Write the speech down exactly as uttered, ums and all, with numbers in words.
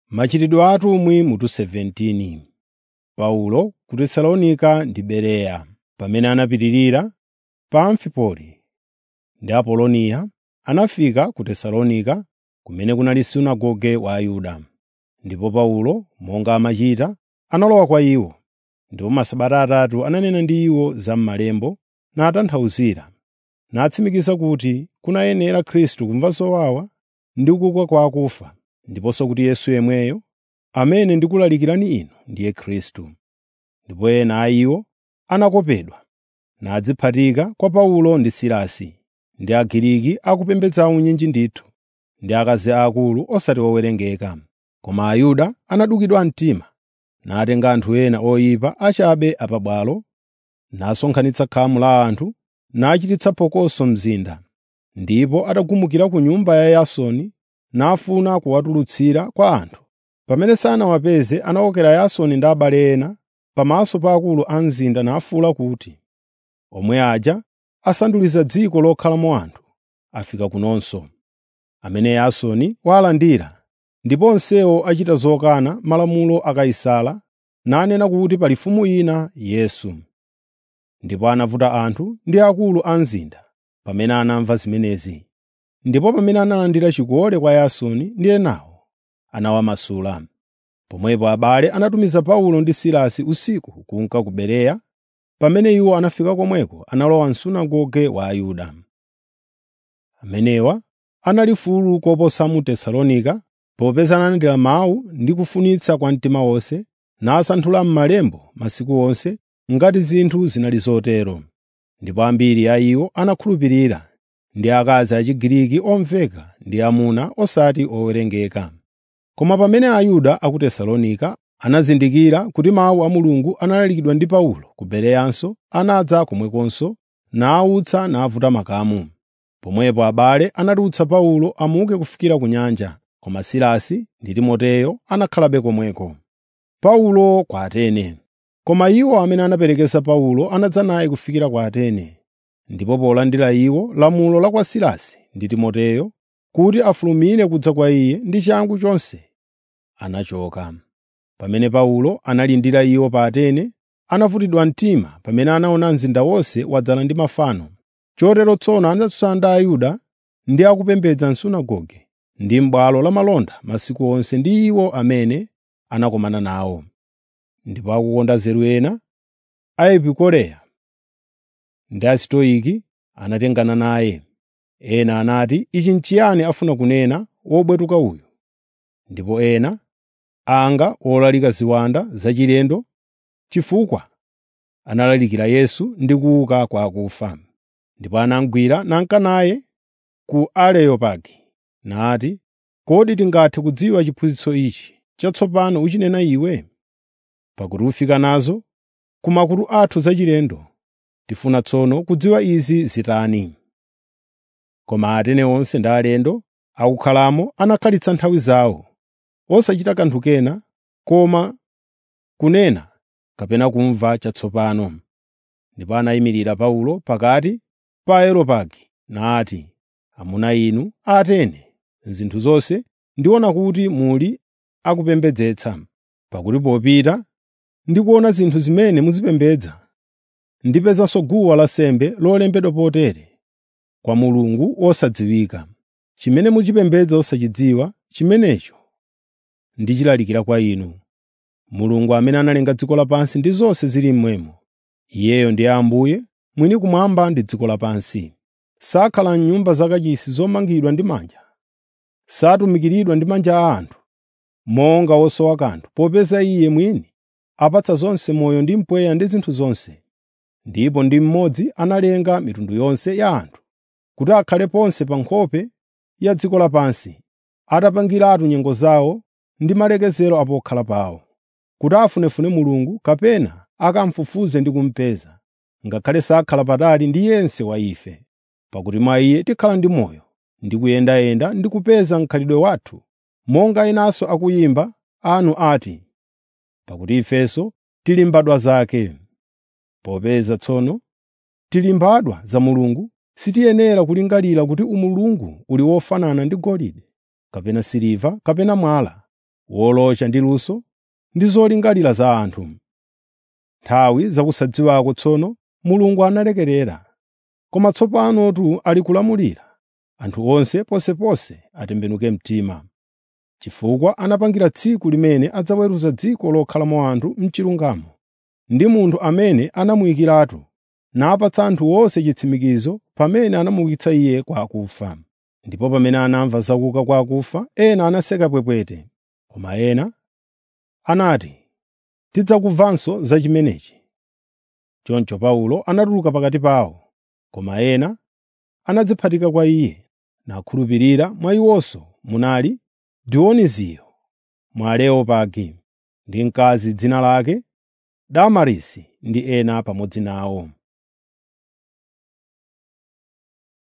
Machitidwe a atumwi mutu savunayi. Paulo ku Tesalonika ndi Bereya. Pamene anapitirira pa Amfipoli ndi Apolonia, anafika ku Tesalonika, kumene kunali sunagoge wa Ayuda. Ndipo Paulo, monga amachita, analowa kwa iwo, ndipo masabata atatu ananena ndi iwo za m'Malemba natanthauzira, natsimikiza kuti kunayenera Khristu kumva zowawa ndi kuuka kwa akufa, ndiponso kuti Yesu yemweyo, amene ndikulalikirani inu, ndiye Khristu. Ndipo ena a iwo anakopedwa, nadziphatika kwa Paulo ndi Silasi, ndi Agiriki akupembedza unyinji ndithu, ndi akazi aakulu osati owerengeka. Koma Ayuda anadukidwa mtima, natenga anthu ena oyipa achabe apabwalo, nasonkhanitsa khamu la anthu, nachititsa phokoso mzinda. Ndipo atagumukira ku nyumba ya Yasoni, nafuna kuwatulutsira kwa anthu. Pamene sanawapeze, anawokera Yasoni ndi abale ena pamaso pa akulu a mzinda, nafuwula kuti, omwe aja asanduliza dziko lokhalamo anthu, afika kunonso, amene Yasoni walandira. Ndipo onsewo achita zokana malamulo a Kaisara, nanena kuti pali mfumu ina, Yesu. Ndipo anavuta anthu ndi akulu a mzinda pamene anamva zimenezi. Ndipo pamene analandira chikole kwa Yasoni ndi enawo, anawamasula. Pomwepo abale anatumiza Paulo ndi Silasi usiku kunka ku Bereya. Pamene iwo anafika komweko, analowa msunagoge wa Ayuda. Amenewa anali mfulu koposa mu Tesalonika, popeza analandira mawu ndi kufunitsa kwa mtima wonse, nasanthula m'Malemba masiku onse ngati zinthu zinali zotero. Ndipo ambiri a iwo anakhulupirira, ndi akazi Achigiriki omveka ndi amuna osati owerengeka. Koma pamene Ayuda a ku Tesalonika anazindikira kuti mawu a Mulungu analalikidwa ndi Paulo ku Bereyanso, anadza komwekonso, nawutsa navuta makamu. Pomwepo abale anatulutsa Paulo amuke kufikira ku nyanja, koma Silasi ndi Timoteyo anakhalabe komweko. Paulo kwa Atene. Koma iwo amene anaperekeza Paulo anadza naye kufikira kwa Atene. Ndipo polandira iwo lamulo la kwa Silasi ndi Timoteyo kuti afulumire kudza kwa iye ndi changu chonse, anachoka. Pamene Paulo analindira iwo pa Atene, anavutidwa mtima pamene anaona mzinda wonse wadzala ndi mafano. Chotero tsono anatsutsana ndi Ayuda ndi akupembedza m'sunagoge ndi m'bwalo la malonda masiku onse ndi iwo amene anakumana nawo. Ndipo akukonda nzeru ena, a Epikureya ndi Asitoiki, anatengana naye. Ena anati, ichi n'chiyani afuna kunena wobwetuka uyu? Ndipo ena, anga wolalika ziwanda zachilendo, chifukwa analalikira Yesu ndi kuuka kwa akufa. Ndipo anamugwira nanka naye ku Areopagi, nati, kodi tingathe kudziwa chiphunzitso ichi chatsopano uchinena iwe? Pakuti ufika nazo ku makutu athu zachilendo, tifuna tsono kudziwa izi zitani. Koma Atene onse ndi alendo akukhalamo anakhalitsa nthawi zawo, osachita kanthu kena koma kunena kapena kumva chatsopano. Ndipo anayimirira Paulo pakati pa Areopagi nati, amuna inu a Atene, zinthu zonse ndiona kuti muli akupembedzetsa. Pakuti popita ndi kuona zinthu zimene muzipembedza, ndipezanso guwa lansembe lolembedwa potere, kwa Mulungu wosadziwika. Chimene muchipembedza osachidziwa, chimenecho ndichilalikira kwa inu. Mulungu amene analenga dziko lapansi ndi zonse zili mmwemo, Iyeyo ndiye Ambuye mwini kumwamba ndi dziko lapansi. Sakhala m'nyumba zakachisi zomangidwa ndi manja, satumikiridwa ndi manja a anthu, monga wosowa kanthu, popeza Iye mwini apatsa zonse moyo ndi mpweya ndi zinthu zonse. Ndipo ndi mmodzi analenga mitundu yonse ya anthu, kuti akhale ponse pa nkhope ya dziko lapansi, atapangiratu nyengo zawo ndi malekezero apokhala pawo, kuti afunefune Mulungu kapena akamfufuze ndi kumpeza, ngakhale sakhala patali ndi yense wa ife. Pakuti mwa Iye tikhala ndi moyo, ndi kuyendayenda ndi kupeza mkhalidwe wathu, monga enanso akuyimba anu ati, pakuti ifenso tili mbadwa zake. Popeza tsono tili mbadwa za Mulungu, sitiyenera kulingalira kuti umulungu uli wofanana ndi golide, kapena siliva, kapena mwala, wolocha ndi luso ndi zolingalira za anthu. Nthawi zakusadziwako tsono Mulungu analekerera, koma tsopanotu ali kulamulira anthu onse ponseponse atembenuke mtima, chifukwa anapangira tsiku limene adzaweruza dziko lokhalamo anthu m'chilungamo, ndi munthu amene anamuyikiratu, napatsa anthu onse chitsimikizo pamene anamuukitsa iye kwa akufa. Ndipo pamene anamva za kuuka kwa akufa, ena anaseka pwepwete, koma ena anati, “Tidzakumvanso za chimenechi.” Choncho Paulo anatuluka pakati pawo, koma ena anadziphatika kwa iye, nakhulupirira. Mwa iwonso munali Dionisiyo mwa Areopagi, ndi mkazi dzina lake Damarisi ndi ena pamodzi nawo.